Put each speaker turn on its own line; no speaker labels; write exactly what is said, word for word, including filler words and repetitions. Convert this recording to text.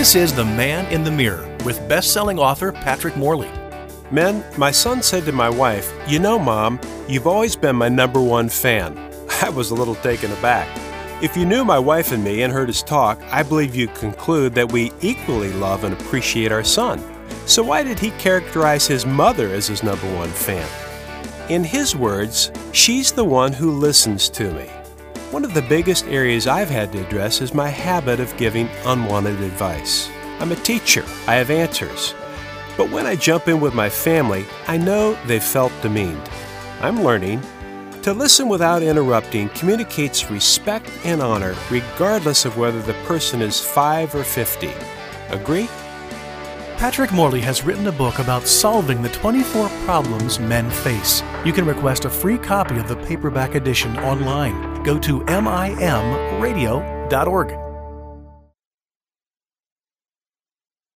This is The Man in the Mirror with best-selling author Patrick Morley.
Men, my son said to my wife, "You know, Mom, you've always been my number one fan." I was a little taken aback. If you knew my wife and me and heard us talk, I believe you'd conclude that we equally love and appreciate our son. So why did he characterize his mother as his number one fan? In his words, she's the one who listens to me. One of the biggest areas I've had to address is my habit of giving unwanted advice. I'm a teacher. I have answers. But when I jump in with my family, I know they've felt demeaned. I'm learning. To listen without interrupting communicates respect and honor, regardless of whether the person is five or fifty. Agree?
Patrick Morley has written a book about solving the twenty-four problems men face. You can request a free copy of the paperback edition online. Go to M I M radio dot org.